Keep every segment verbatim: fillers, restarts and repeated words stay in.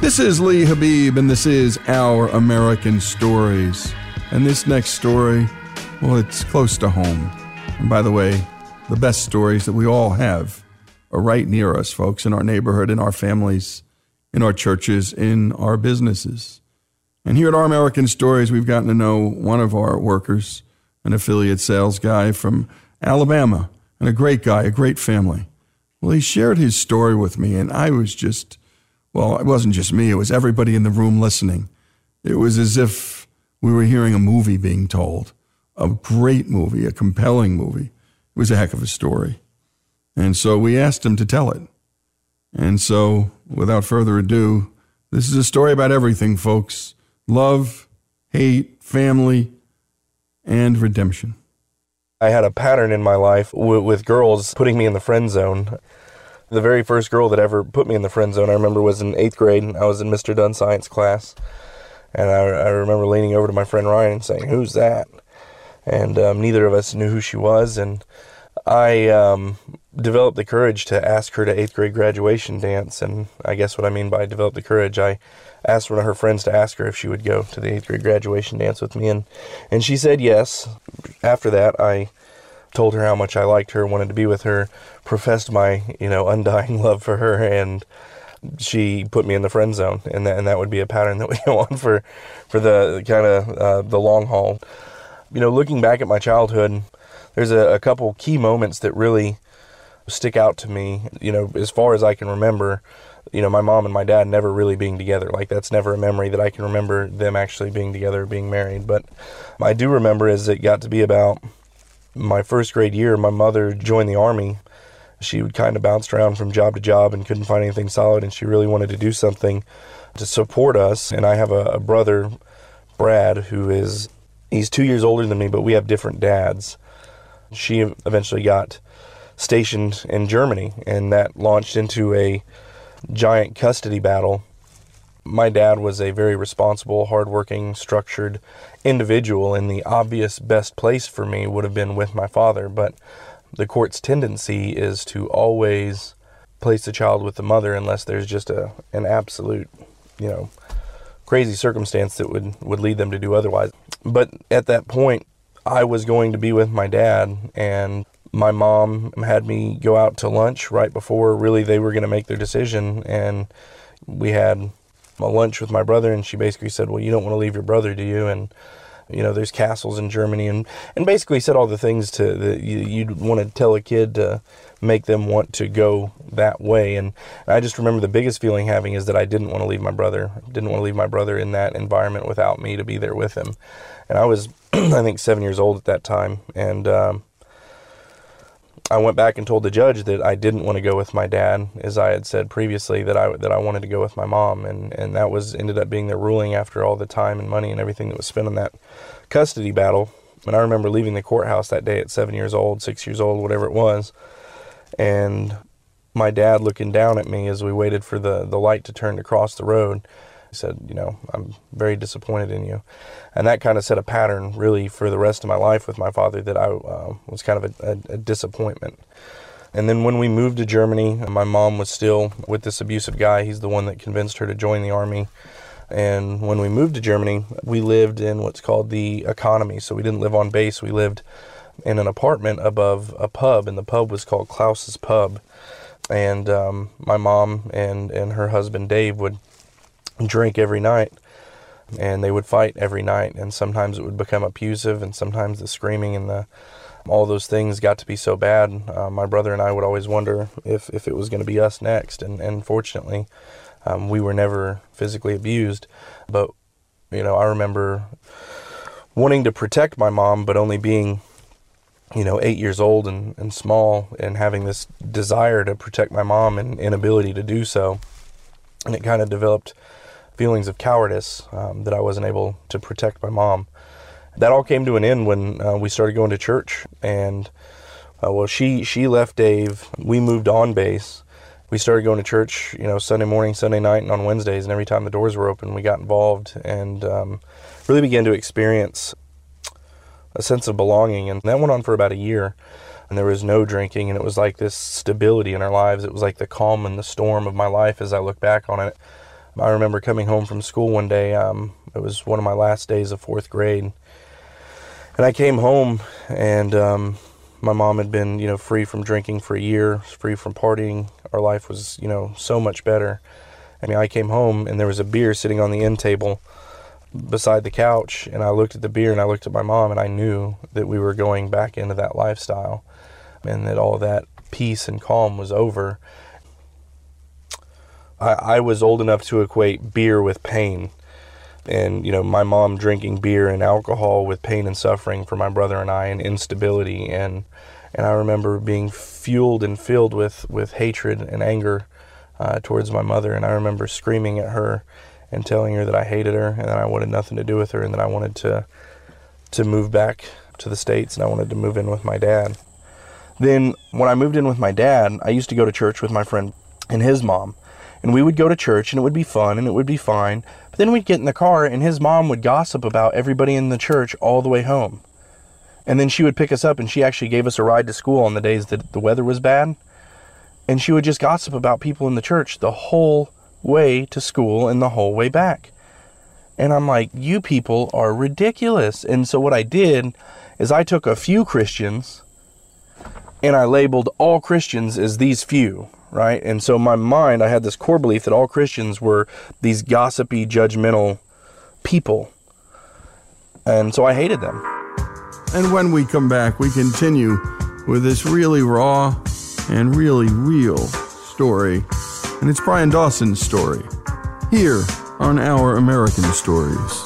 This is Lee Habib, and this is Our American Stories. And this next story, well, it's close to home. And by the way, the best stories that we all have are right near us, folks, in our neighborhood, in our families, in our churches, in our businesses. And here at Our American Stories, we've gotten to know one of our workers, an affiliate sales guy from Alabama, and a great guy, a great family. Well, he shared his story with me, and I was just, well, it wasn't just me, it was everybody in the room listening. It was as if we were hearing a movie being told, a great movie, a compelling movie. It was a heck of a story. And so we asked him to tell it. And so, without further ado, this is a story about everything, folks. Love, hate, family, and redemption. I had a pattern in my life w- with girls putting me in the friend zone. The very first girl that ever put me in the friend zone, I remember, was in eighth grade. I was in Mister Dunn's science class. And I, I remember leaning over to my friend Ryan and saying, "Who's that?" And um, neither of us knew who she was. And I um, developed the courage to ask her to eighth grade graduation dance. And I guess what I mean by develop the courage, I asked one of her friends to ask her if she would go to the eighth grade graduation dance with me. And, and she said yes. After that, I told her how much I liked her, wanted to be with her, professed my, you know, undying love for her, and she put me in the friend zone, and that, and that would be a pattern that we go on for, for the kind of uh, the long haul. You know, looking back at my childhood, there's a, a couple key moments that really stick out to me. You know, as far as I can remember, you know, my mom and my dad never really being together. Like, that's never a memory that I can remember them actually being together, being married. But I do remember, as it got to be about my first grade year, my mother joined the Army. She would kind of bounced around from job to job and couldn't find anything solid, and she really wanted to do something to support us. And I have a, a brother, Brad, who is, he's two years older than me, but we have different dads. She eventually got stationed in Germany, and that launched into a giant custody battle. My dad was a very responsible, hardworking, structured individual, and the obvious best place for me would have been with my father, but the court's tendency is to always place the child with the mother unless there's just a an absolute, you know, crazy circumstance that would, would lead them to do otherwise. But at that point, I was going to be with my dad, and my mom had me go out to lunch right before really they were going to make their decision, and we had a lunch with my brother, and she basically said, "Well, you don't want to leave your brother, do you? And you know, there's castles in Germany," and, and basically said all the things to that you, you'd want to tell a kid to make them want to go that way. And I just remember the biggest feeling having is that I didn't want to leave my brother, didn't want to leave my brother in that environment without me to be there with him. And I was, I think, seven years old at that time, and um, I went back and told the judge that I didn't want to go with my dad, as I had said previously, that I that I wanted to go with my mom, and, and that was ended up being their ruling after all the time and money and everything that was spent on that custody battle. And I remember leaving the courthouse that day at seven years old, six years old, whatever it was, and my dad looking down at me as we waited for the, the light to turn to cross the road. He said, "You know, I'm very disappointed in you." And that kind of set a pattern really for the rest of my life with my father, that I uh, was kind of a, a, a disappointment. And then when we moved to Germany, my mom was still with this abusive guy. He's the one that convinced her to join the Army. And when we moved to Germany, we lived in what's called the economy. So we didn't live on base. We lived in an apartment above a pub, and the pub was called Klaus's Pub. And um, my mom and, and her husband, Dave, would drink every night, and they would fight every night, and sometimes it would become abusive, and sometimes the screaming and the all those things got to be so bad. Uh, my brother and I would always wonder if, if it was going to be us next, and, and fortunately, um, we were never physically abused. But, you know, I remember wanting to protect my mom, but only being, you know, eight years old and, and small, and having this desire to protect my mom and inability to do so. And it kind of developed feelings of cowardice um, that I wasn't able to protect my mom. That all came to an end when uh, we started going to church, and uh, well, she she left Dave. We moved on base. We started going to church, you know, Sunday morning, Sunday night, and on Wednesdays. And every time the doors were open, we got involved and um, really began to experience a sense of belonging. And that went on for about a year. And there was no drinking, and it was like this stability in our lives. It was like the calm and the storm of my life as I look back on it. I remember coming home from school one day. Um, it was one of my last days of fourth grade. And I came home, and um, my mom had been, you know, free from drinking for a year, free from partying. Our life was, you know, so much better. I mean, I came home, and there was a beer sitting on the end table beside the couch, and I looked at the beer, and I looked at my mom, and I knew that we were going back into that lifestyle, and that all of that peace and calm was over. I, I was old enough to equate beer with pain. And, you know, my mom drinking beer and alcohol with pain and suffering for my brother and I, and instability. And and I remember being fueled and filled with, with hatred and anger uh, towards my mother. And I remember screaming at her and telling her that I hated her and that I wanted nothing to do with her and that I wanted to to move back to the States and I wanted to move in with my dad. Then when I moved in with my dad, I used to go to church with my friend and his mom. And we would go to church, and it would be fun, and it would be fine. But then we'd get in the car, and his mom would gossip about everybody in the church all the way home. And then she would pick us up, and she actually gave us a ride to school on the days that the weather was bad. And she would just gossip about people in the church the whole way to school and the whole way back. And I'm like, you people are ridiculous. And so what I did is I took a few Christians, and I labeled all Christians as these few. Right? And so in my mind, I had this core belief that all Christians were these gossipy, judgmental people. And so I hated them. And when we come back, we continue with this really raw and really real story. And it's Brian Dawson's story here on Our American Stories.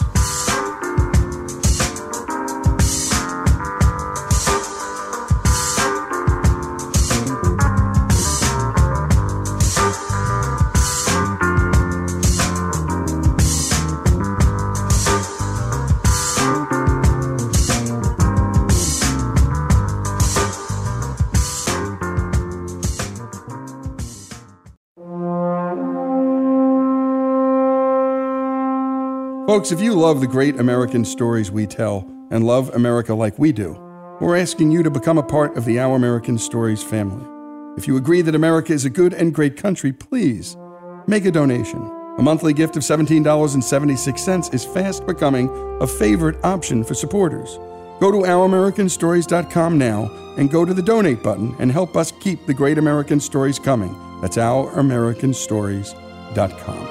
Folks, if you love the great American stories we tell and love America like we do, we're asking you to become a part of the Our American Stories family. If you agree that America is a good and great country, please make a donation. A monthly gift of seventeen dollars and seventy-six cents is fast becoming a favorite option for supporters. Go to our american stories dot com now and go to the donate button and help us keep the great American stories coming. That's our american stories dot com.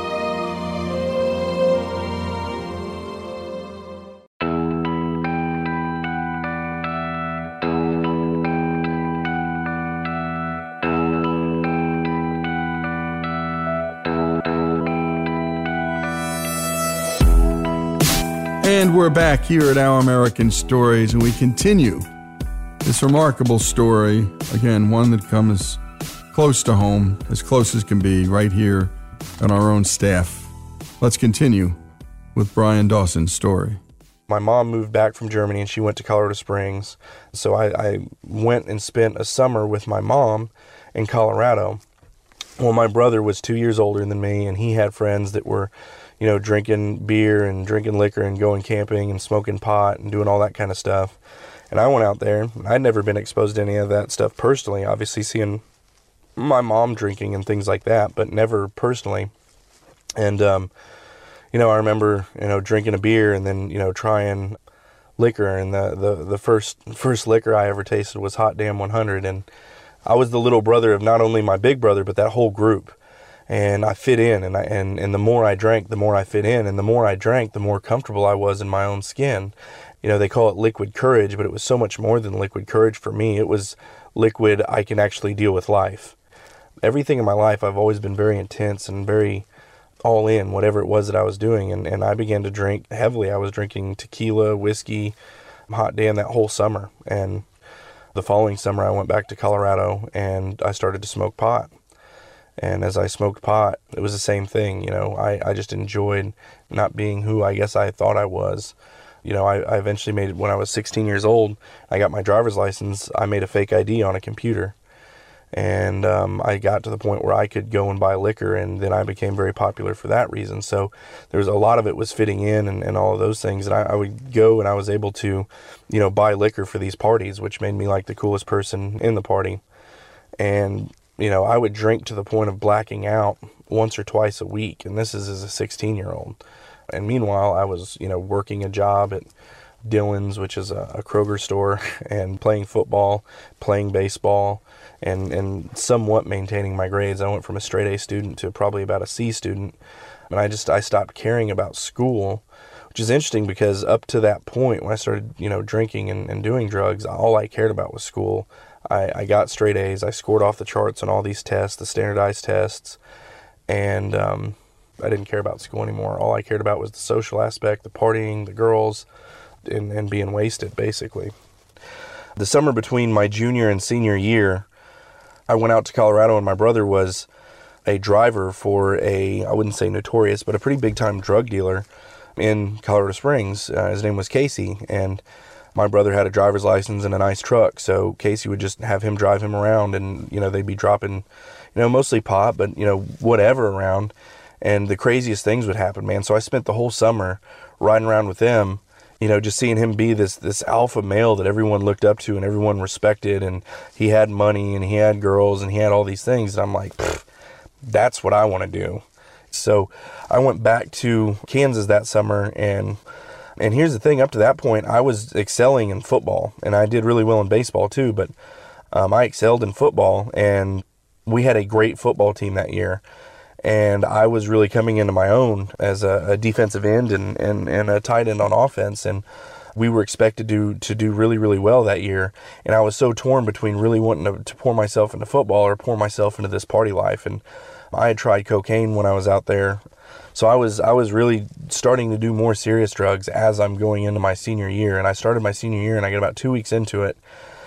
And we're back here at Our American Stories, and we continue this remarkable story. Again, one that comes close to home, as close as can be, right here on our own staff. Let's continue with Brian Dawson's story. My mom moved back from Germany, and she went to Colorado Springs. So I, I went and spent a summer with my mom in Colorado. Well, my brother was two years older than me, and he had friends that were, you know, drinking beer and drinking liquor and going camping and smoking pot and doing all that kind of stuff. And I went out there. I'd never been exposed to any of that stuff personally, obviously seeing my mom drinking and things like that, but never personally. And, um, you know, I remember, you know, drinking a beer and then, you know, trying liquor. And the, the, the first first liquor I ever tasted was Hot Damn one hundred. And I was the little brother of not only my big brother, but that whole group. And I fit in, and I and, and the more I drank, the more I fit in, and the more I drank, the more comfortable I was in my own skin. You know, they call it liquid courage, but it was so much more than liquid courage for me. It was liquid, I can actually deal with life. Everything in my life, I've always been very intense and very all in, whatever it was that I was doing, and, and I began to drink heavily. I was drinking tequila, whiskey, Hot Damn that whole summer, and the following summer I went back to Colorado, and I started to smoke pot. And as I smoked pot, it was the same thing. You know, I, I just enjoyed not being who I guess I thought I was. You know, I, I eventually made, when I was sixteen years old, I got my driver's license. I made a fake I D on a computer. And um, I got to the point where I could go and buy liquor, and then I became very popular for that reason. So there was a lot of it was fitting in and, and all of those things. And I, I would go and I was able to, you know, buy liquor for these parties, which made me like the coolest person in the party. And you know, I would drink to the point of blacking out once or twice a week, and this is as a sixteen-year-old. And meanwhile, I was, you know, working a job at Dillon's, which is a, a Kroger store, and playing football, playing baseball, and, and somewhat maintaining my grades. I went from a straight A student to probably about a C student, and I just, I stopped caring about school, which is interesting because up to that point, when I started, you know, drinking and, and doing drugs, all I cared about was school. I, I got straight A's. I scored off the charts on all these tests, the standardized tests, and um, I didn't care about school anymore. All I cared about was the social aspect, the partying, the girls, and, and being wasted, basically. The summer between my junior and senior year, I went out to Colorado, and my brother was a driver for a, I wouldn't say notorious, but a pretty big-time drug dealer in Colorado Springs. Uh, his name was Casey, and my brother had a driver's license and a nice truck, so Casey would just have him drive him around, and, you know, they'd be dropping, you know, mostly pot, but, you know, whatever around, and the craziest things would happen, man. So I spent the whole summer riding around with them, you know, just seeing him be this this alpha male that everyone looked up to and everyone respected, and he had money and he had girls and he had all these things, and I'm like, that's what I want to do. So I went back to Kansas that summer, and and here's the thing, up to that point, I was excelling in football, and I did really well in baseball too, but um, I excelled in football, and we had a great football team that year. And I was really coming into my own as a, a defensive end and, and, and a tight end on offense. And we were expected to to do really, really well that year. And I was so torn between really wanting to, to pour myself into football or pour myself into this party life. And I had tried cocaine when I was out there. So I was I was really starting to do more serious drugs as I'm going into my senior year. And I started my senior year, and I got about two weeks into it.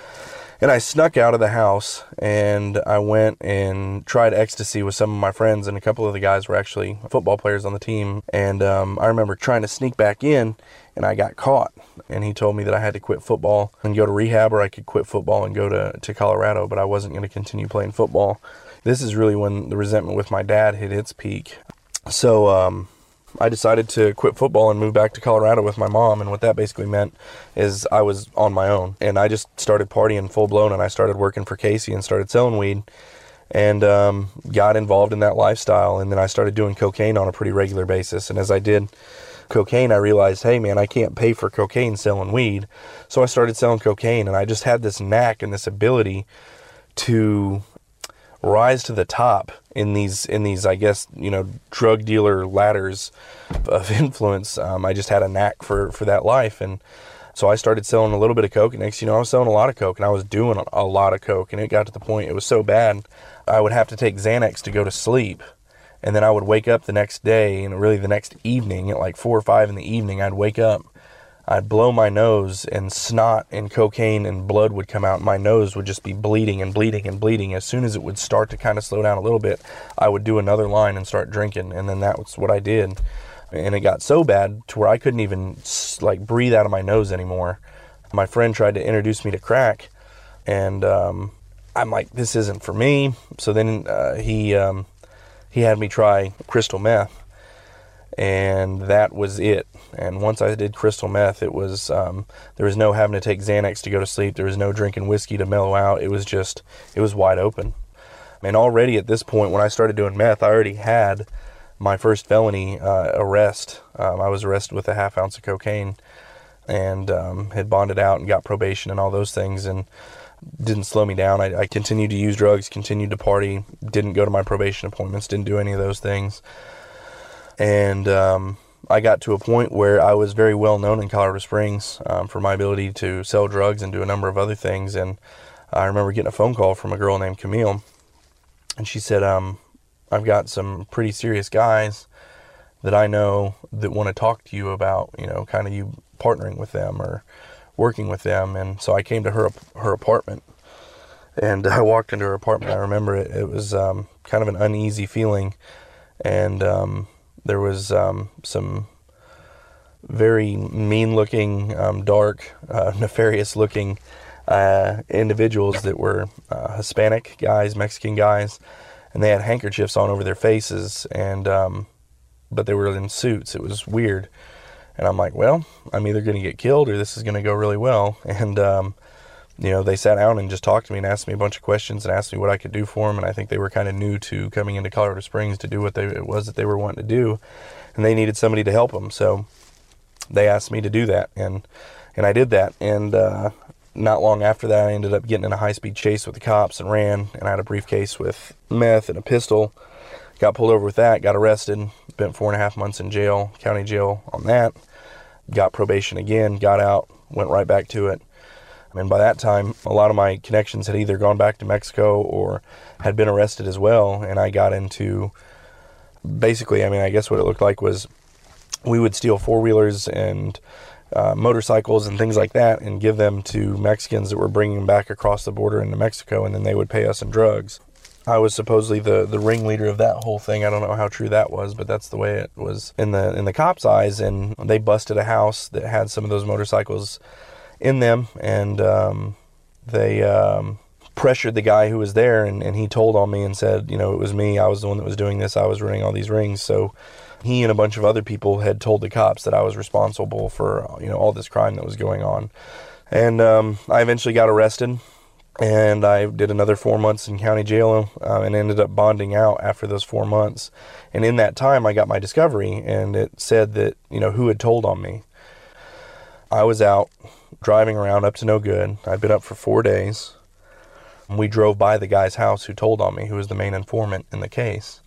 And I snuck out of the house, and I went and tried ecstasy with some of my friends, and a couple of the guys were actually football players on the team. And um, I remember trying to sneak back in, and I got caught. And he told me that I had to quit football and go to rehab, or I could quit football and go to, to Colorado, but I wasn't going to continue playing football. This is really when the resentment with my dad hit its peak. So um, I decided to quit football and move back to Colorado with my mom, and what that basically meant is I was on my own, and I just started partying full blown, and I started working for Casey and started selling weed, and um, got involved in that lifestyle. And then I started doing cocaine on a pretty regular basis, and as I did cocaine, I realized, hey man, I can't pay for cocaine selling weed. So I started selling cocaine, and I just had this knack and this ability to rise to the top in these, in these, I guess, you know, drug dealer ladders of influence. Um, I just had a knack for, for that life. And so I started selling a little bit of coke, and next, you know, I was selling a lot of coke, and I was doing a lot of coke, and it got to the point, it was so bad, I would have to take Xanax to go to sleep. And then I would wake up the next day, and really the next evening at like four or five in the evening, I'd wake up, I'd blow my nose, and snot and cocaine and blood would come out. My nose would just be bleeding and bleeding and bleeding. As soon as it would start to kind of slow down a little bit, I would do another line and start drinking. And then that was what I did. And it got so bad to where I couldn't even like breathe out of my nose anymore. My friend tried to introduce me to crack, and um, I'm like, this isn't for me. So then uh, he um, he had me try crystal meth. And that was it. And once I did crystal meth, it was, um, there was no having to take Xanax to go to sleep. There was no drinking whiskey to mellow out. It was just, it was wide open. And already at this point, when I started doing meth, I already had my first felony uh, arrest. Um, I was arrested with a half ounce of cocaine, and um, had bonded out and got probation and all those things, and didn't slow me down. I, I continued to use drugs, continued to party, didn't go to my probation appointments, didn't do any of those things. And um, I got to a point where I was very well known in Colorado Springs um, for my ability to sell drugs and do a number of other things. And I remember getting a phone call from a girl named Camille, and she said, um, I've got some pretty serious guys that I know that want to talk to you about, you know, kind of you partnering with them or working with them. And so I came to her her apartment, and I walked into her apartment. I remember it, it was um, kind of an uneasy feeling, and um, there was um, some very mean-looking, um, dark, uh, nefarious-looking uh, individuals that were uh, Hispanic guys, Mexican guys, and they had handkerchiefs on over their faces, and um, but they were in suits. It was weird. And I'm like, well, I'm either going to get killed or this is going to go really well. And um, you know, they sat down and just talked to me and asked me a bunch of questions and asked me what I could do for them. And I think they were kind of new to coming into Colorado Springs to do what they, it was that they were wanting to do. And they needed somebody to help them. So they asked me to do that. And, and I did that. And uh, not long after that, I ended up getting in a high-speed chase with the cops and ran. And I had a briefcase with meth and a pistol. Got pulled over with that, got arrested, spent four and a half months in jail, county jail on that. Got probation again, got out, went right back to it. And by that time, a lot of my connections had either gone back to Mexico or had been arrested as well. And I got into, basically, I mean, I guess what it looked like was we would steal four-wheelers and uh, motorcycles and things like that and give them to Mexicans that were bringing them back across the border into Mexico, and then they would pay us in drugs. I was supposedly the, the ringleader of that whole thing. I don't know how true that was, but that's the way it was in the in the cops' eyes. And they busted a house that had some of those motorcycles in them, and um, they um, pressured the guy who was there, and, and he told on me and said, you know, it was me. I was the one that was doing this. I was running all these rings. So he and a bunch of other people had told the cops that I was responsible for, you know, all this crime that was going on. And um, I eventually got arrested. And I did another four months in county jail uh, and ended up bonding out after those four months. And in that time, I got my discovery, and it said that, you know, who had told on me. I was out driving around up to no good. I'd been up for four days. We drove by the guy's house who told on me, who was the main informant in the case.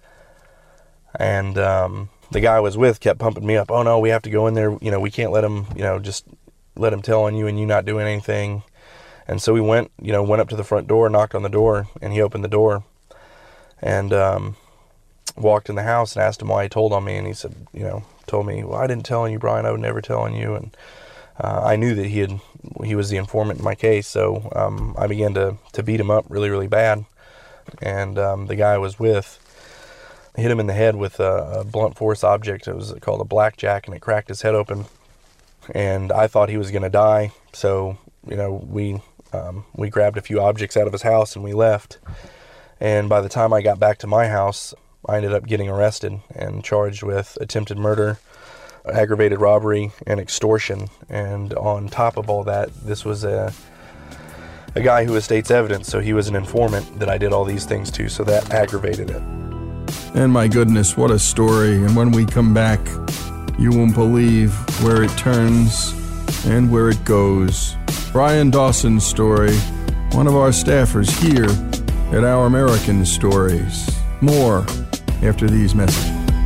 And um, the guy I was with kept pumping me up. Oh, no, we have to go in there. You know, we can't let him, you know, just let him tell on you and you not doing anything. And so we went, you know, went up to the front door, knocked on the door, and he opened the door and um, walked in the house and asked him why he told on me. And he said, you know, told me, well, I didn't tell on you, Brian. I would never tell on you. And uh, I knew that he had, he was the informant in my case. So um, I began to, to beat him up really, really bad. And um, the guy I was with hit him in the head with a, a blunt force object. It was called a blackjack, and it cracked his head open. And I thought he was going to die. So, you know, we... Um, we grabbed a few objects out of his house and we left. And by the time I got back to my house, I ended up getting arrested and charged with attempted murder, aggravated robbery, and extortion. And on top of all that, this was a a guy who was state's evidence, so he was an informant that I did all these things to, so that aggravated it. And my goodness, what a story. And when we come back, you won't believe where it turns and where it goes. Brian Dawson's story, one of our staffers here at Our American Stories. More after these messages.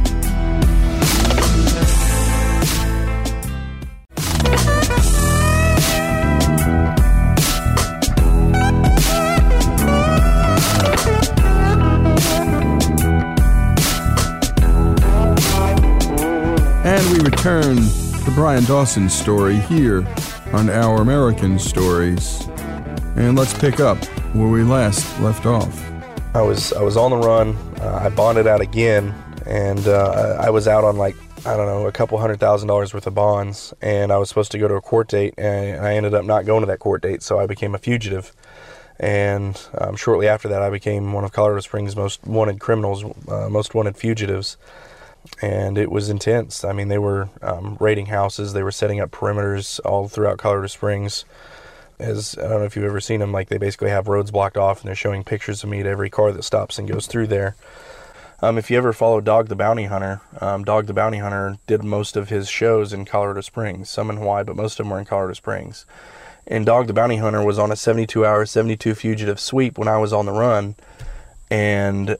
And we return to Brian Dawson's story here on Our American Stories. And let's pick up where we last left off. I was I was on the run. Uh, I bonded out again, and uh, I was out on like, I don't know, a couple hundred thousand dollars worth of bonds, and I was supposed to go to a court date, and I ended up not going to that court date, so I became a fugitive. And um, shortly after that, I became one of Colorado Springs' most wanted criminals, uh, most wanted fugitives. And it was intense. I mean, they were um, raiding houses. They were setting up perimeters all throughout Colorado Springs. As I don't know if you've ever seen them, like they basically have roads blocked off, and they're showing pictures of me to every car that stops and goes through there. Um, if you ever follow Dog the Bounty Hunter, um, Dog the Bounty Hunter did most of his shows in Colorado Springs, some in Hawaii, but most of them were in Colorado Springs. And Dog the Bounty Hunter was on a seventy-two hour, seventy-two fugitive sweep when I was on the run, and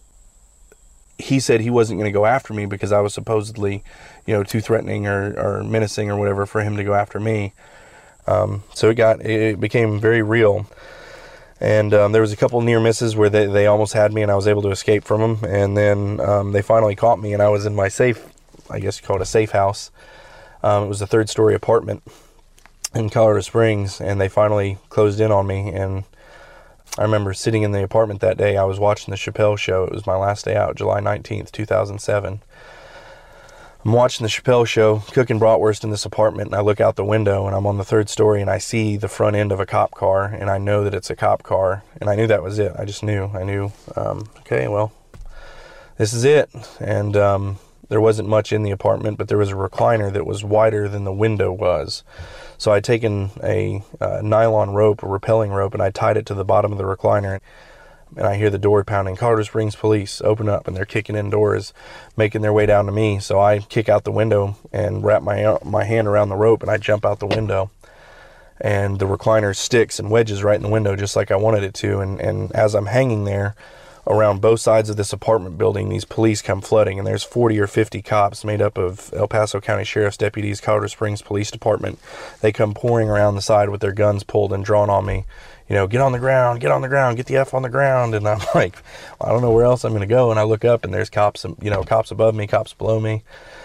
he said he wasn't going to go after me because I was supposedly, you know, too threatening or, or menacing or whatever for him to go after me. Um, so it got, it became very real. And um, there was a couple near misses where they, they almost had me and I was able to escape from them. And then um, they finally caught me and I was in my safe, I guess you call it a safe house. Um, it was a third story apartment in Colorado Springs, and they finally closed in on me. And I remember sitting in the apartment that day. I was watching the Chappelle Show. It was my last day out, July nineteenth, two thousand seven. I'm watching the Chappelle Show, cooking bratwurst in this apartment, and I look out the window, and I'm on the third story, and I see the front end of a cop car, and I know that it's a cop car, and I knew that was it. I just knew. I knew, um, okay, well, this is it. And um, There wasn't much in the apartment, but there was a recliner that was wider than the window was. So I'd taken a uh, nylon rope, a rappelling rope, and I tied it to the bottom of the recliner. And I hear the door pounding. Colorado Springs police, open up, and they're kicking in doors, making their way down to me. So I kick out the window and wrap my my hand around the rope, and I jump out the window. And the recliner sticks and wedges right in the window just like I wanted it to. And, and as I'm hanging there, around both sides of this apartment building, these police come flooding, and there's forty or fifty cops made up of El Paso County Sheriff's deputies, Colorado Springs Police Department. They come pouring around the side with their guns pulled and drawn on me. You know, get on the ground, get on the ground, get the F on the ground. And I'm like, I don't know where else I'm going to go. And I look up, and there's cops, you know, cops above me, cops below me.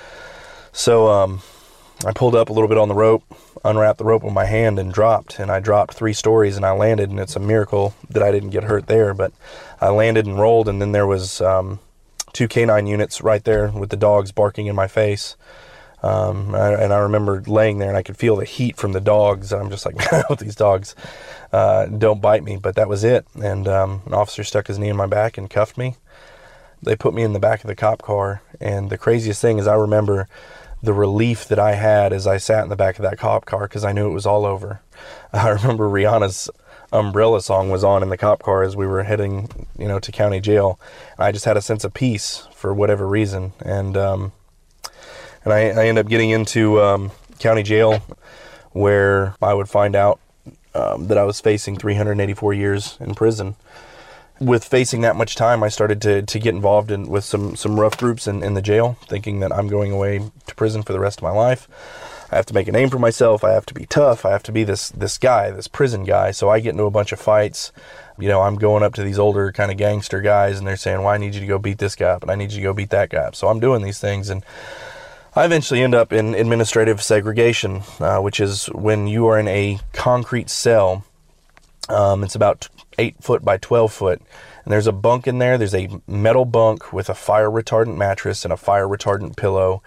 So um, I pulled up a little bit on the rope, unwrapped the rope with my hand, and dropped. And I dropped three stories, and I landed, and it's a miracle that I didn't get hurt there. But I landed and rolled, and then there was um, two canine units right there with the dogs barking in my face. Um, I, and I remember laying there, and I could feel the heat from the dogs. I'm just like, no, these dogs uh, don't bite me. But that was it. And um, an officer stuck his knee in my back and cuffed me. They put me in the back of the cop car. And the craziest thing is I remember the relief that I had as I sat in the back of that cop car, because I knew it was all over. I remember Rihanna's Umbrella song was on in the cop car as we were heading, you know, to county jail. And I just had a sense of peace for whatever reason. And, um, And I, I ended up getting into um, county jail, where I would find out um, that I was facing three hundred eighty-four years in prison. With facing that much time, I started to, to get involved in with some, some rough groups in, in the jail, thinking that I'm going away to prison for the rest of my life. I have to make a name for myself. I have to be tough. I have to be this this guy, this prison guy. So I get into a bunch of fights. You know, I'm going up to these older kind of gangster guys, and they're saying, well, I need you to go beat this guy up, and I need you to go beat that guy up. So I'm doing these things, and I eventually end up in administrative segregation, uh, which is when you are in a concrete cell. Um, it's about eight foot by twelve foot. And there's a bunk in there. There's a metal bunk with a fire retardant mattress and a fire retardant pillow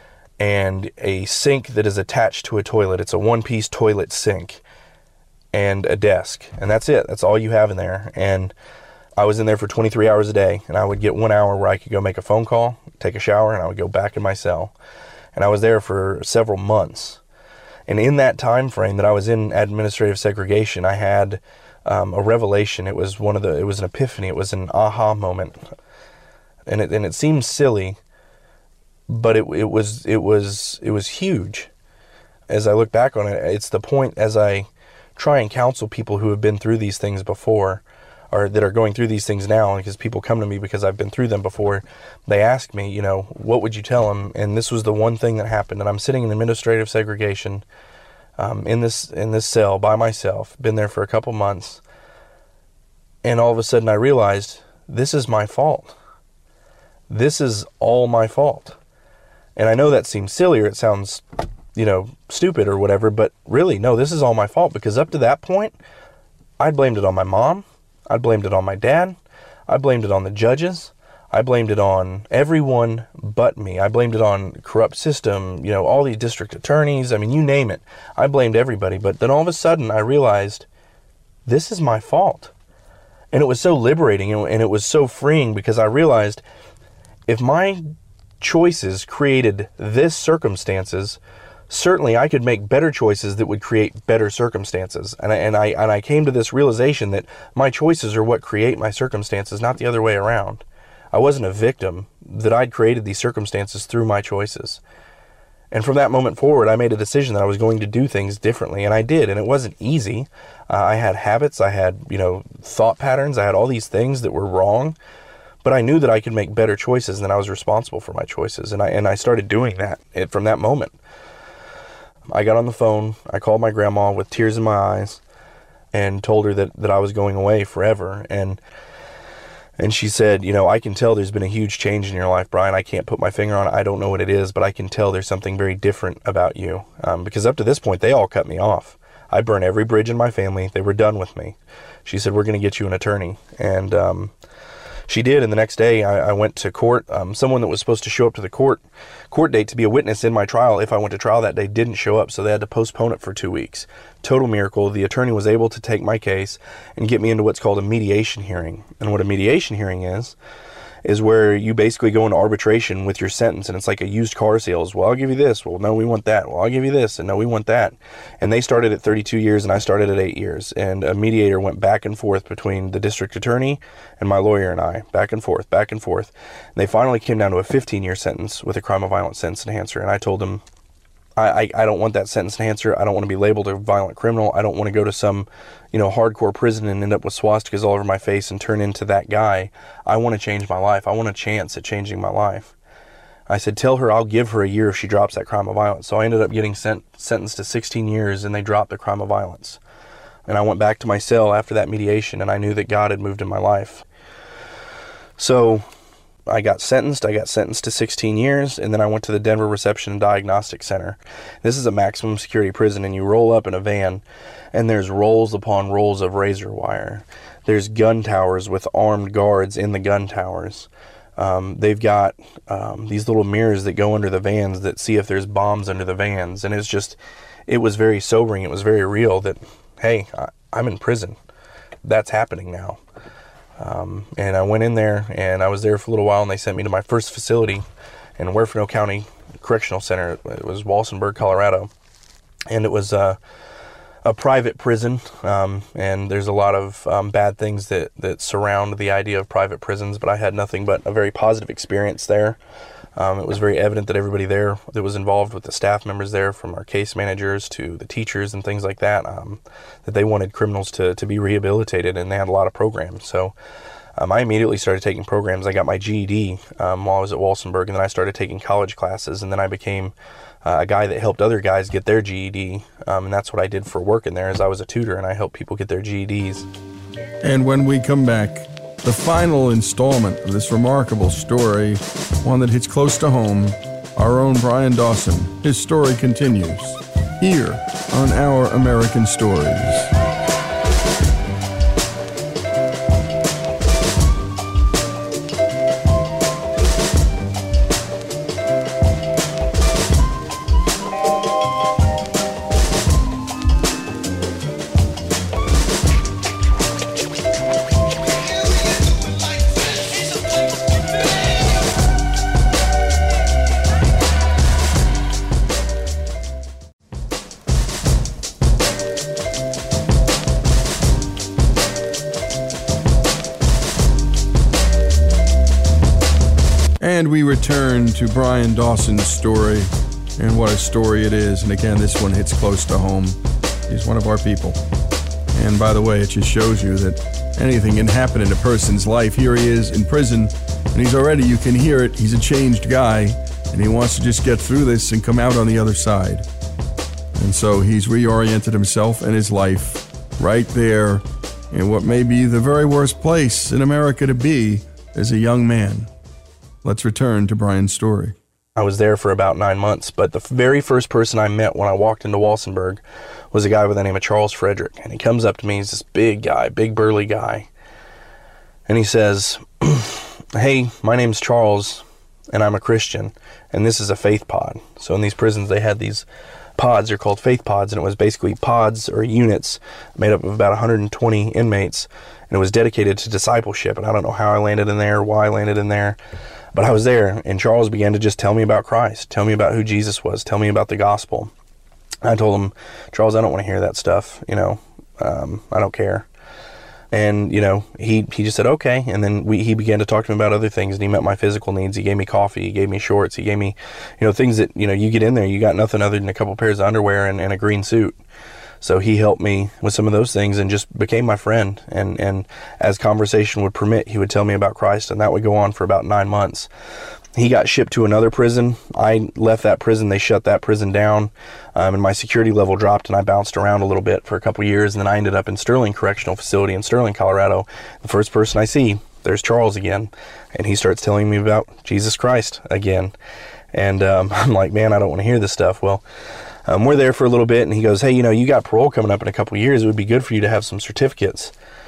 and a sink that is attached to a toilet. It's a one-piece toilet sink and a desk. And that's it. That's all you have in there. And I was in there for twenty-three hours a day, and I would get one hour where I could go make a phone call, take a shower, and I would go back in my cell. And I was there for several months. And in that time frame that I was in administrative segregation, I had um, a revelation. It was one of the. It was an epiphany. It was an aha moment, and it and it seems silly, but it it was it was it was huge. As I look back on it, it's the point as I try and counsel people who have been through these things before, or that are going through these things now, because people come to me because I've been through them before. They ask me, you know, what would you tell them? And this was the one thing that happened. And I'm sitting in administrative segregation um, in this in this cell by myself, been there for a couple months. And all of a sudden I realized, this is my fault. This is all my fault. And I know that seems silly, or it sounds, you know, stupid or whatever, but really, no, this is all my fault, because up to that point, I blamed it on my mom. I blamed it on my dad. I blamed it on the judges. I blamed it on everyone but me. I blamed it on corrupt system, you know, all these district attorneys. I mean, you name it. I blamed everybody. But then all of a sudden I realized, this is my fault. And it was so liberating, and it was so freeing, because I realized if my choices created this circumstances, certainly I could make better choices that would create better circumstances. And I, and I and I came to this realization that my choices are what create my circumstances, not the other way around. I wasn't a victim, that I'd created these circumstances through my choices. And from that moment forward, I made a decision that I was going to do things differently, and I did. And it wasn't easy. Uh, I had habits, I had, you know, thought patterns, I had all these things that were wrong. But I knew that I could make better choices, and I was responsible for my choices. And I and I started doing that it, from that moment. I got on the phone, I called my grandma with tears in my eyes and told her that, that I was going away forever. And and she said, you know, I can tell there's been a huge change in your life, Brian. I can't put my finger on it. I don't know what it is, but I can tell there's something very different about you. Um, because up to this point, they all cut me off. I burned every bridge in my family. They were done with me. She said, we're going to get you an attorney. And um, she did, and the next day I, I went to court. Um, someone that was supposed to show up to the court court date to be a witness in my trial, if I went to trial that day, didn't show up, so they had to postpone it for two weeks. Total miracle. The attorney was able to take my case and get me into what's called a mediation hearing. And what a mediation hearing is, is where you basically go into arbitration with your sentence, and it's like a used car sales. Well, I'll give you this. Well, no, we want that. Well, I'll give you this. And no, we want that. And they started at thirty-two years, and I started at eight years. And a mediator went back and forth between the district attorney and my lawyer and I, back and forth, back and forth. And they finally came down to a fifteen-year sentence with a crime of violence sentence enhancer. And I told them, I, I, I don't want that sentence enhancer. I don't want to be labeled a violent criminal. I don't want to go to some, you know, hardcore prison and end up with swastikas all over my face and turn into that guy. I want to change my life. I want a chance at changing my life. I said, tell her I'll give her a year if she drops that crime of violence. So I ended up getting sent, sentenced to sixteen years, and they dropped the crime of violence. And I went back to my cell after that mediation, and I knew that God had moved in my life. So I got sentenced. I got sentenced to sixteen years, and then I went to the Denver Reception and Diagnostic Center. This is a maximum security prison, and you roll up in a van, and there's rolls upon rolls of razor wire. There's gun towers with armed guards in the gun towers. Um, they've got um, these little mirrors that go under the vans that see if there's bombs under the vans, and it's just, it was very sobering. It was very real that, hey, I, I'm in prison. That's happening now. Um, and I went in there, and I was there for a little while, and they sent me to my first facility in Huerfano County Correctional Center. It was Walsenburg, Colorado. And it was uh, a private prison, um, and there's a lot of um, bad things that, that surround the idea of private prisons, but I had nothing but a very positive experience there. Um, it was very evident that everybody there that was involved with the staff members there, from our case managers to the teachers and things like that, um, that they wanted criminals to, to be rehabilitated, and they had a lot of programs. So um, I immediately started taking programs. I got my G E D um, while I was at Walsenburg, and then I started taking college classes, and then I became uh, a guy that helped other guys get their G E D, um, and that's what I did for work in there, is I was a tutor, and I helped people get their G E Ds. And when we come back, the final installment of this remarkable story, one that hits close to home, our own Brian Dawson. His story continues here on Our American Stories. And we return to Brian Dawson's story, and what a story it is. And again, this one hits close to home. He's one of our people. And by the way, it just shows you that anything can happen in a person's life. Here he is in prison, and he's already, you can hear it, he's a changed guy, and he wants to just get through this and come out on the other side. And so he's reoriented himself and his life right there in what may be the very worst place in America to be as a young man. Let's return to Brian's story. I was there for about nine months, but the very first person I met when I walked into Walsenburg was a guy by the name of Charles Frederick. And he comes up to me, he's this big guy, big burly guy. And he says, hey, my name's Charles, and I'm a Christian, and this is a faith pod. So in these prisons, they had these pods, they're called faith pods, and it was basically pods or units made up of about one hundred twenty inmates, and it was dedicated to discipleship. And I don't know how I landed in there, why I landed in there, but I was there, and Charles began to just tell me about Christ, tell me about who Jesus was, tell me about the gospel. I told him, Charles, I don't want to hear that stuff, you know, um, I don't care. And, you know, he, he just said, okay. And then we, he began to talk to me about other things, and he met my physical needs. He gave me coffee, he gave me shorts, he gave me, you know, things that, you know, you get in there, you got nothing other than a couple pairs of underwear and, and a green suit. So he helped me with some of those things and just became my friend. And, and as conversation would permit, he would tell me about Christ, and that would go on for about nine months. He got shipped to another prison. I left that prison. They shut that prison down, um, and my security level dropped, and I bounced around a little bit for a couple years, and then I ended up in Sterling Correctional Facility in Sterling, Colorado. The first person I see, there's Charles again, and he starts telling me about Jesus Christ again. And um, I'm like, man, I don't want to hear this stuff. Well, Um, we're there for a little bit, and he goes, hey, you know, you got parole coming up in a couple of years. It would be good for you to have some certificates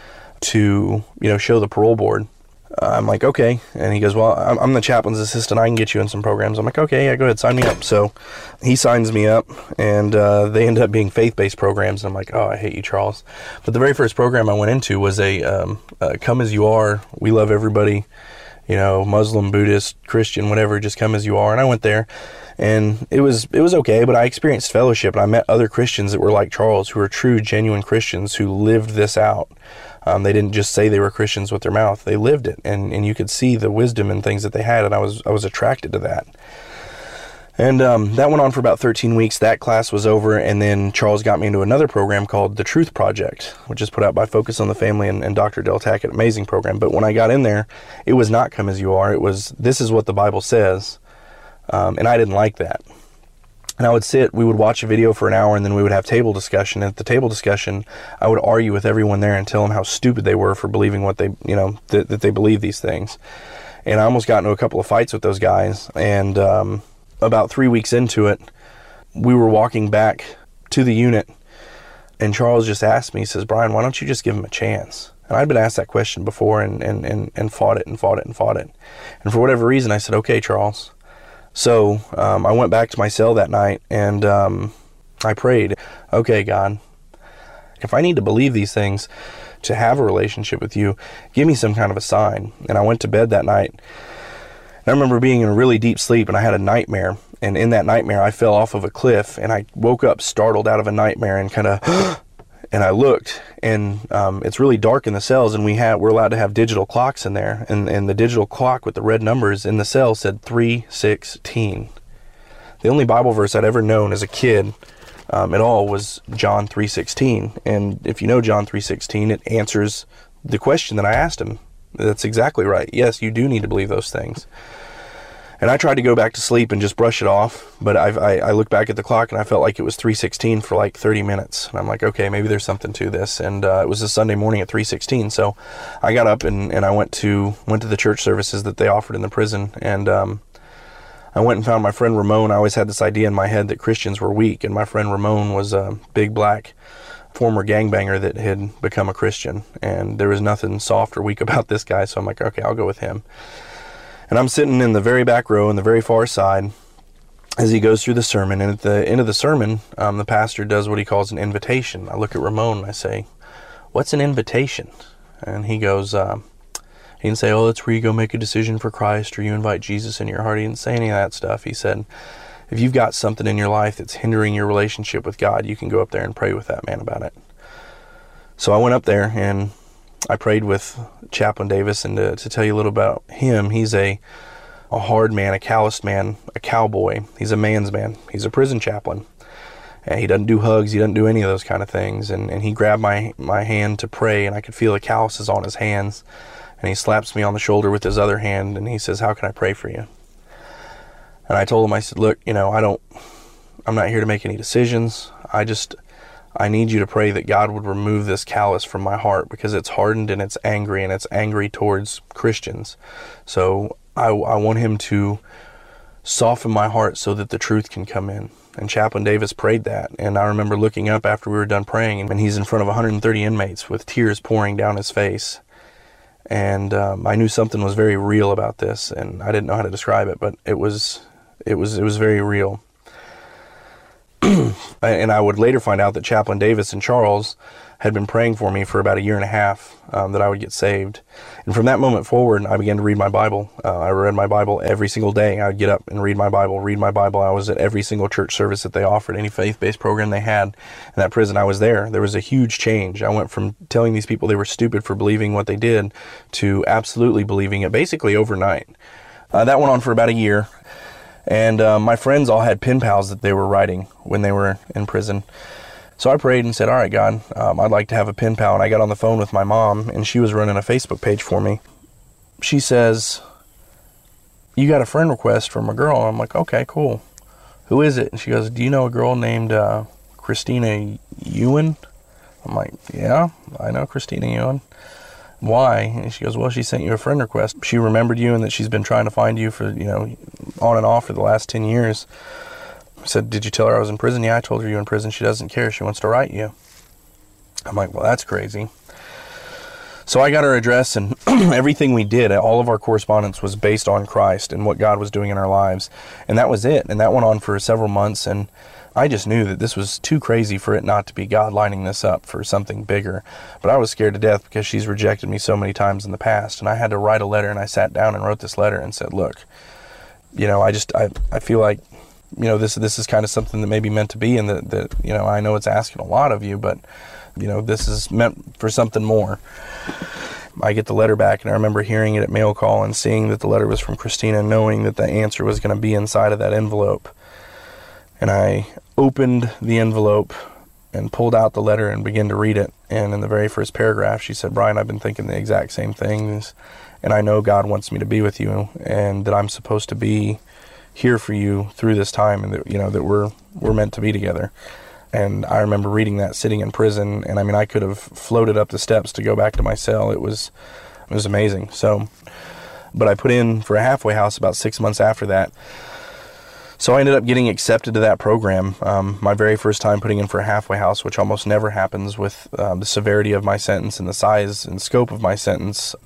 to, you know, show the parole board. Uh, I'm like, okay. And he goes, well, I'm, I'm the chaplain's assistant. I can get you in some programs. I'm like, okay, yeah, go ahead, sign me up. So he signs me up, and uh, they end up being faith-based programs. And I'm like, oh, I hate you, Charles. But the very first program I went into was a um, uh, come as you are, we love everybody, you know, Muslim, Buddhist, Christian, whatever, just come as you are. And I went there, and it was it was okay, but I experienced fellowship, and I met other Christians that were like Charles, who were true, genuine Christians who lived this out. Um, they didn't just say they were Christians with their mouth. They lived it, and, and you could see the wisdom and things that they had, and I was I was attracted to that. And um, that went on for about thirteen weeks. That class was over, and then Charles got me into another program called The Truth Project, which is put out by Focus on the Family and, and Doctor Del Tackett. Amazing program. But when I got in there, it was not come as you are. It was, this is what the Bible says. Um, and I didn't like that. And I would sit, we would watch a video for an hour, and then we would have table discussion. And at the table discussion, I would argue with everyone there and tell them how stupid they were for believing what they, you know, th- that they believe these things. And I almost got into a couple of fights with those guys. And um, about three weeks into it, we were walking back to the unit, and Charles just asked me, he says, Brian, why don't you just give him a chance? And I'd been asked that question before and, and, and, and fought it and fought it and fought it. And for whatever reason, I said, okay, Charles. So um, I went back to my cell that night, and um, I prayed, okay, God, if I need to believe these things to have a relationship with you, give me some kind of a sign. And I went to bed that night, and I remember being in a really deep sleep, and I had a nightmare. And in that nightmare, I fell off of a cliff, and I woke up startled out of a nightmare and kind of, and I looked, and um, it's really dark in the cells, and we have, we're allowed to have digital clocks in there, and, and the digital clock with the red numbers in the cell said three sixteen. The only Bible verse I'd ever known as a kid um, at all was John three sixteen, and if you know John three sixteen, it answers the question that I asked him. That's exactly right. Yes, you do need to believe those things. And I tried to go back to sleep and just brush it off, but I, I, I looked back at the clock and I felt like it was three sixteen for like thirty minutes. And I'm like, okay, maybe there's something to this. And uh, it was a Sunday morning at three sixteen, so I got up and, and I went to went to the church services that they offered in the prison. And um, I went and found my friend Ramon. I always had this idea in my head that Christians were weak, and my friend Ramon was a big black former gangbanger that had become a Christian. And there was nothing soft or weak about this guy, so I'm like, okay, I'll go with him. And I'm sitting in the very back row in the very far side as he goes through the sermon. And at the end of the sermon, um, the pastor does what he calls an invitation. I look at Ramon and I say, what's an invitation? And he goes, uh, he didn't say, oh, that's where you go make a decision for Christ or you invite Jesus in your heart. He didn't say any of that stuff. He said, if you've got something in your life that's hindering your relationship with God, you can go up there and pray with that man about it. So I went up there and I prayed with Chaplain Davis, and to, to tell you a little about him, he's a, a hard man, a calloused man, a cowboy. He's a man's man. He's a prison chaplain. And he doesn't do hugs. He doesn't do any of those kind of things. And, and he grabbed my, my hand to pray, and I could feel the calluses on his hands. And he slaps me on the shoulder with his other hand, and he says, how can I pray for you? And I told him, I said, look, you know, I don't, I'm not here to make any decisions. I just... I need you to pray that God would remove this callous from my heart, because it's hardened and it's angry, and it's angry towards Christians. So I, I want him to soften my heart so that the truth can come in. And Chaplain Davis prayed that. And I remember looking up after we were done praying, and he's in front of one hundred thirty inmates with tears pouring down his face. And um, I knew something was very real about this, and I didn't know how to describe it, but it was, it was, it was very real. And I would later find out that Chaplain Davis and Charles had been praying for me for about a year and a half, um, that I would get saved. And from that moment forward, I began to read my Bible. Uh, I read my Bible every single day. I would get up and read my Bible, read my Bible. I was at every single church service that they offered, any faith-based program they had in that prison. I was there. There was a huge change. I went from telling these people they were stupid for believing what they did to absolutely believing it, basically overnight. Uh, that went on for about a year. And uh, my friends all had pen pals that they were writing when they were in prison. So I prayed and said, all right, God, um, I'd like to have a pen pal. And I got on the phone with my mom, and she was running a Facebook page for me. She says, you got a friend request from a girl. And I'm like, okay, cool. Who is it? And she goes, do you know a girl named uh, Christina Ewan? I'm like, yeah, I know Christina Ewan. Why? And she goes, well, she sent you a friend request. She remembered you, and that she's been trying to find you for, you know, on and off for the last ten years. I said, did you tell her I was in prison? Yeah, I told her you were in prison. She doesn't care. She wants to write you. I'm like, well, that's crazy. So I got her address, and everything we did, all of our correspondence was based on Christ and what God was doing in our lives. And that was it. And that went on for several months. And I just knew that this was too crazy for it not to be God lining this up for something bigger. But I was scared to death because she's rejected me so many times in the past. And I had to write a letter, and I sat down and wrote this letter and said, look, you know, I just, I, I feel like, you know, this this is kind of something that may be meant to be, and that, that, you know, I know it's asking a lot of you, but, you know, this is meant for something more. I get the letter back, and I remember hearing it at mail call and seeing that the letter was from Christina, knowing that the answer was going to be inside of that envelope. And I opened the envelope and pulled out the letter and began to read it. And in the very first paragraph, she said, Brian, I've been thinking the exact same things, and I know God wants me to be with you, and that I'm supposed to be here for you through this time, and that, you know, that we're we're meant to be together. And I remember reading that sitting in prison, and I mean, I could have floated up the steps to go back to my cell. It was it was amazing. So, but I put in for a halfway house about six months after that. So I ended up getting accepted to that program. Um, my very first time putting in for a halfway house, which almost never happens with um, the severity of my sentence and the size and scope of my sentence.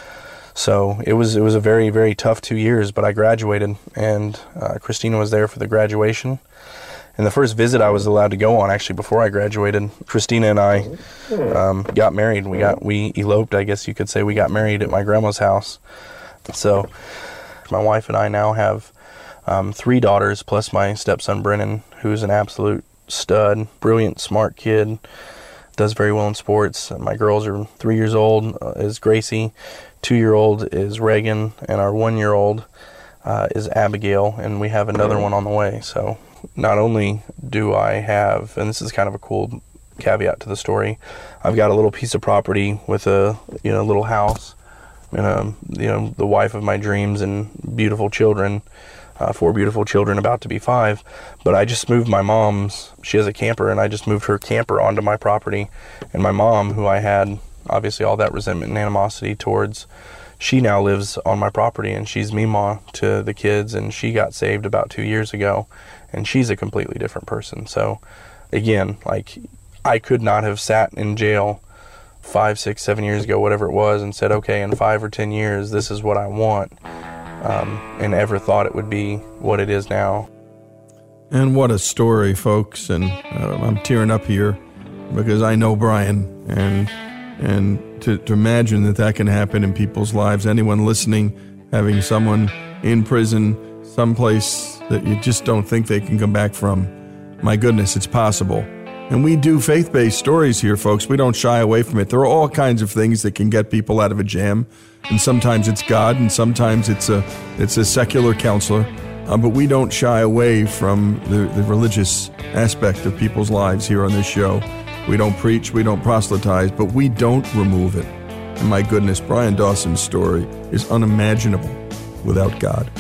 So it was it was a very, very tough two years, but I graduated, and uh, Christina was there for the graduation. And the first visit I was allowed to go on, actually, before I graduated, Christina and I um, got married. We got we eloped, I guess you could say. We got married at my grandma's house. So my wife and I now have um, three daughters, plus my stepson, Brennan, who's an absolute stud, brilliant, smart kid, does very well in sports. My girls are three years old, uh, is Gracie, two-year-old is Reagan, and our one-year-old uh, is Abigail, and we have another one on the way. So not only do I have, and this is kind of a cool caveat to the story, I've got a little piece of property with a, you know, little house, and a, you know, the wife of my dreams and beautiful children, uh, four beautiful children about to be five. But I just moved my mom's, she has a camper, and I just moved her camper onto my property. And my mom, who I had obviously all that resentment and animosity towards, she now lives on my property, and she's Mima to the kids, and she got saved about two years ago, and she's a completely different person. So again, like, I could not have sat in jail five, six, seven years ago, whatever it was, and said, okay, in five or ten years, this is what I want, um, and ever thought it would be what it is now. And what a story, folks. And uh, I'm tearing up here because I know Brian, and and to, to imagine that that can happen in people's lives, anyone listening, having someone in prison, someplace that you just don't think they can come back from. My goodness, it's possible. And we do faith-based stories here, folks. We don't shy away from it. There are all kinds of things that can get people out of a jam. And sometimes it's God, and sometimes it's a it's a secular counselor. Uh, but we don't shy away from the, the religious aspect of people's lives here on this show. We don't preach, we don't proselytize, but we don't remove it. And my goodness, Brian Dawson's story is unimaginable without God.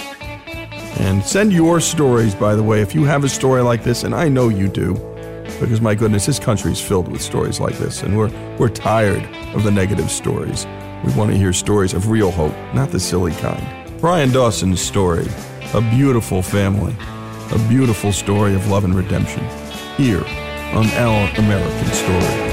And send your stories, by the way, if you have a story like this, and I know you do, because my goodness, this country is filled with stories like this, and we're we're tired of the negative stories. We want to hear stories of real hope, not the silly kind. Brian Dawson's story, a beautiful family, a beautiful story of love and redemption, here on Our American Story.